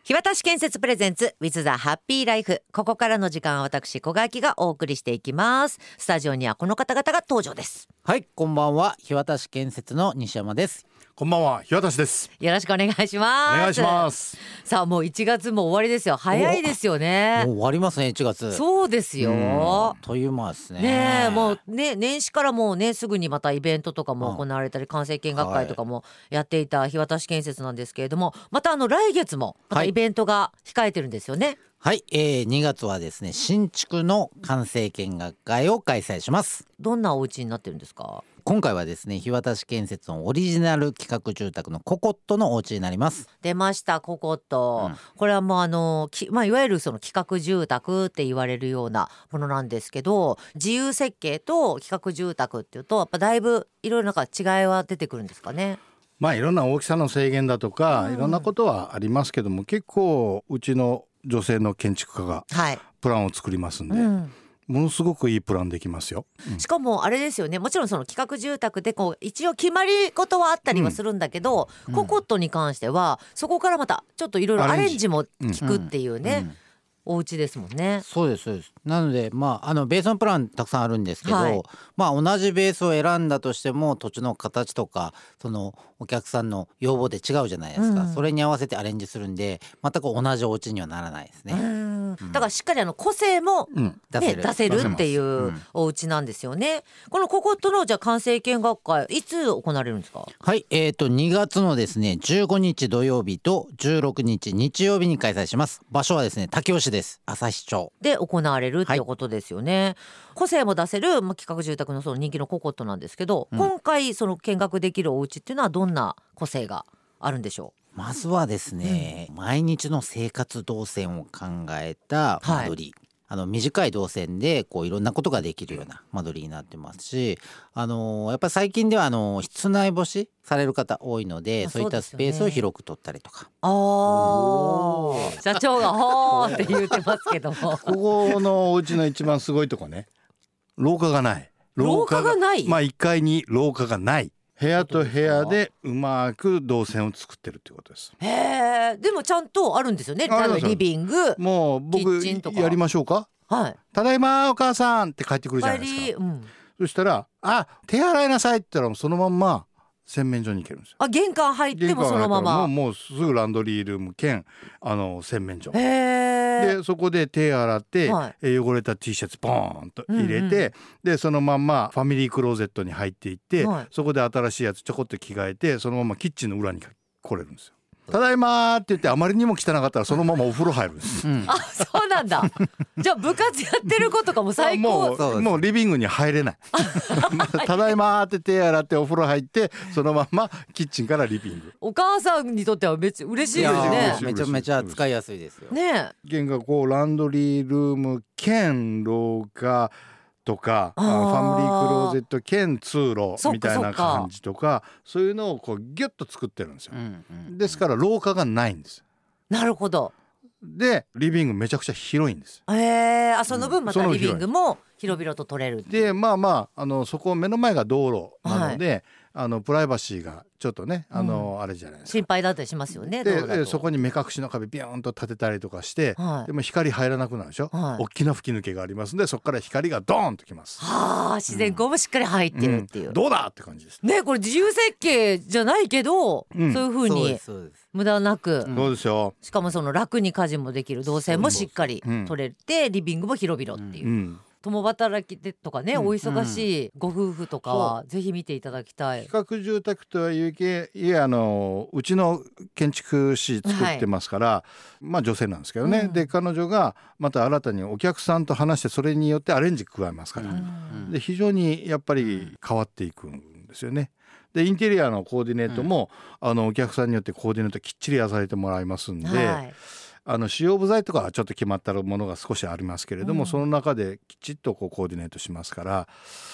日渡建設プレゼンツ with the happy life。 ここからの時間は私小垣がお送りしていきます。スタジオにはこの方々が登場です。 はい、こんばんは。日渡建設の西山です。 こんばんは、日渡です。 よろしくお願いします。 お願いします。 さあもう1月も終わりですよ。早いですよね。 もう終わりますね、1月。 そうですよ。 という間ですね。 ねえ、もうね、年始からもうねすぐにまたイベントとかも行われたり、完成見学会とかもやっていた日渡建設なんですけれども、また来月もまたイベントが控えてるんですよね。 はい、2月はですね、新築の完成見学会を開催します。 どんなお家になってるんですか？ 今回はですね、日渡建設のオリジナル企画住宅のココットのお家になります。 出ましたココット、これはもういわゆるその企画住宅って言われるようなものなんですけど、自由設計と企画住宅っていうとやっぱだいぶいろいろな違いは出てくるんですかね。 いろんな大きさの制限だとか、いろんなことはありますけども、結構うちの女性の建築家がプランを作りますんで、ものすごくいいプランできますよ。 しかもあれですよね、もちろんその企画住宅で一応決まり事はあったりはするんだけど、ココットに関してはそこからまたちょっといろいろアレンジも効くっていうね、お家ですもんね。 そうですそうです。なのでベースのプランたくさんあるんですけど、同じベースを選んだとしても土地の形とかそのお客さんの要望で違うじゃないですか、それに合わせてアレンジするんで全く同じお家にはならないですね。 だからしっかり個性も、出せるっていうお家なんですよね。このココットのじゃあ完成見学会いつ行われるんですか？ はい、2月のですね15日土曜日と16日日曜日に開催します。場所はですね武雄市です。旭町で行われるっていうことですよね。個性も出せる、企画住宅のその人気のココットなんですけど、今回その見学できるお家っていうのはどんな個性があるんでしょう？ まずはですね、毎日の生活動線を考えた間取り、短い動線でいろんなことができるような間取りになってますし、やっぱり最近では室内干しされる方多いので、そういったスペースを広く取ったりとか。 社長がほーって言ってますけどもここのお家の一番すごいとこね、廊下がない。 廊下がない。 1階に廊下がない。部屋と部屋でうまく動線を作ってるっていうことです。 へー、でもちゃんとあるんですよね。リビング、 もう僕キッチンとかやりましょうか。ただいまお母さんって帰ってくるじゃないですか。そしたら手洗いなさいって言ったらそのまんま洗面所に行けるんですよ。 玄関入ってもそのままもうすぐランドリールーム兼洗面所で、そこで手洗って、汚れた T シャツポーンと入れて、でそのまんまファミリークローゼットに入っていって、そこで新しいやつちょこっと着替えて、そのままキッチンの裏に来れるんですよ。ただいまって言ってあまりにも汚かったらそのままお風呂入るんです、 そうなんだ。じゃあ部活やってる子とかも最高。 もうリビングに入れないただいまって手洗ってお風呂入って、そのままキッチンからリビング。 お母さんにとってはめっちゃ嬉しいですね。 めちゃめちゃ使いやすいですよね。 玄関ランドリールーム兼廊下とかファミリークローゼット兼通路みたいな感じとか、そういうのをギュッと作ってるんですよ。ですから廊下がないんです。 なるほど。 でリビングめちゃくちゃ広いんです。 その分またリビングも広々と取れる。 でそこ目の前が道路なので、プライバシーがちょっとねあれじゃないですか、 心配だったりしますよね。 でそこに目隠しの壁ビヨーンと立てたりとかして、でも光入らなくなるでしょ、大きな吹き抜けがありますんで、そこから光がドーンときます。 自然光もしっかり入ってるっていう、 どうだって感じですね。これ自由設計じゃないけど、そういう風に無駄なく、 そうですよ。 しかもその楽に家事もできる、動線もしっかり取れて、リビングも広々っていう、共働きでとかね、お忙しいご夫婦とかはぜひ見ていただきたい。 企画住宅とはいえうちの建築士作ってますから、女性なんですけどね、で彼女がまた新たにお客さんと話して、それによってアレンジ加えますから、で非常にやっぱり変わっていくんですよね。でインテリアのコーディネートも、お客さんによってコーディネートきっちりやされてもらいますんで、使用部材とかはちょっと決まったものが少しありますけれども、その中できちっとコーディネートしますから、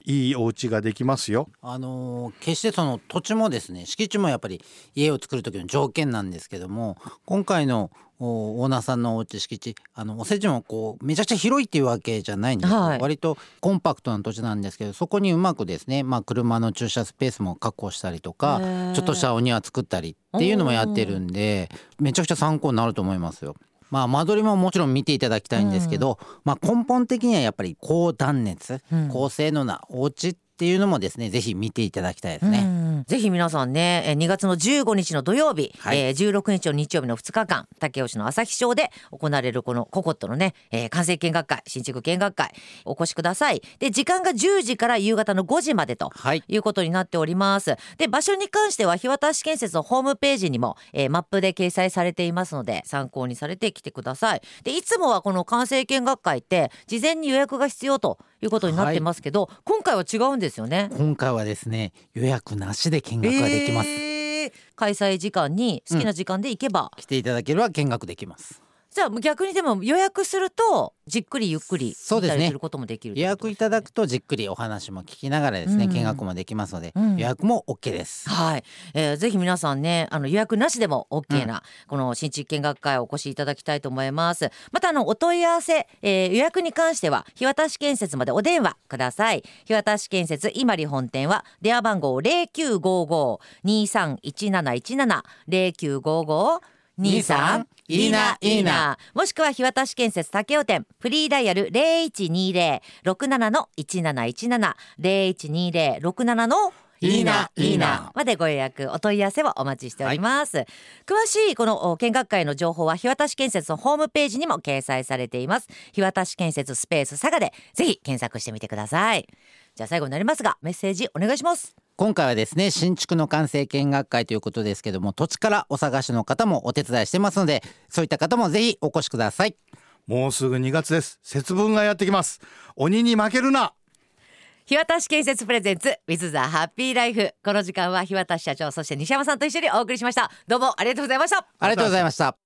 いいお家ができますよ。 決してその土地もですね、敷地もやっぱり家を作る時の条件なんですけども、今回のオーナーさんのお家敷地、おせちもこうめちゃくちゃ広いっていうわけじゃないんですよ、 はい、 割とコンパクトな土地なんですけど、そこにうまくですね、車の駐車スペースも確保したりとか、ちょっとしたお庭作ったりっていうのもやってるんで、めちゃくちゃ参考になると思いますよ。間取りももちろん見ていただきたいんですけど、根本的にはやっぱり高断熱、高性能なお家っていうのもですね、ぜひ見ていただきたいですね。 ぜひ皆さんね、2月の15日の土曜日、 はい、 16日の日曜日の2日間、武雄市の旭町で行われるこのココットのね、完成見学会、新築見学会お越しください。で、時間が10時から夕方の5時までということになっております。で、場所に関しては日渡建設のホームページにも、マップで掲載されていますので、参考にされてきてください。で、いつもはこの完成見学会って事前に予約が必要ということになってますけど、今回は違うんですよね。 今回はですね、予約なしで見学ができます。 開催時間に好きな時間で行けば、 来ていただければ見学できます。 じゃあ逆にでも予約するとじっくりゆっくり見たりすることもできる、 予約いただくとじっくりお話も聞きながらですね、見学もできますので、予約も OK です。 はい、ぜひ皆さんね、予約なしでも OK な、この新築見学会をお越しいただきたいと思います。またお問い合わせ、予約に関しては日渡建設までお電話ください。日渡建設伊万里本店は電話番号 0955-231717 0955-23いいな、いいな。もしくは日渡建設武雄店フリーダイヤル 0120-67-1717 0120-67のいいな、いいなまでご予約お問い合わせをお待ちしております。詳しいこの見学会の情報は日渡建設のホームページにも掲載されています。日渡建設スペース佐賀でぜひ検索してみてください。じゃあ最後になりますがメッセージお願いします。 今回はですね、新築の完成見学会ということですけども、土地からお探しの方もお手伝いしてますので、そういった方もぜひお越しください。 もうすぐ2月です。節分がやってきます。鬼に負けるな。 日渡建設プレゼンツ with the happy life。 この時間は日渡社長そして西山さんと一緒にお送りしました。どうもありがとうございました。 ありがとうございました。